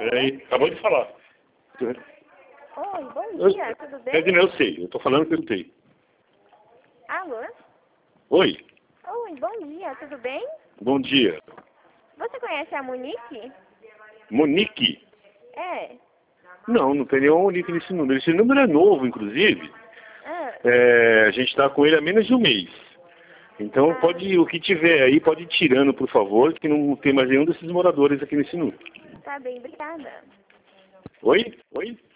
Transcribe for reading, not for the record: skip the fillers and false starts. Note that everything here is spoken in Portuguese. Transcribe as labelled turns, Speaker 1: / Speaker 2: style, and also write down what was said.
Speaker 1: Peraí, acabou de falar.
Speaker 2: Oi, bom dia, tudo bem?
Speaker 1: Quer dizer, eu sei, eu tô falando que eu sei.
Speaker 2: Alô?
Speaker 1: Oi,
Speaker 2: Oi, bom dia, tudo bem?
Speaker 1: bom dia.
Speaker 2: Você conhece a Monique?
Speaker 1: Monique?
Speaker 2: É.
Speaker 1: Não, não tem nenhum Monique nesse número. Esse número é novo, inclusive.
Speaker 2: Ah,
Speaker 1: A gente está com ele há menos de um mês. Então, pode, o que tiver aí, pode ir tirando, por favor, que não tem mais nenhum desses moradores aqui nesse número.
Speaker 2: tá bem, obrigada.
Speaker 1: Oi? Oi?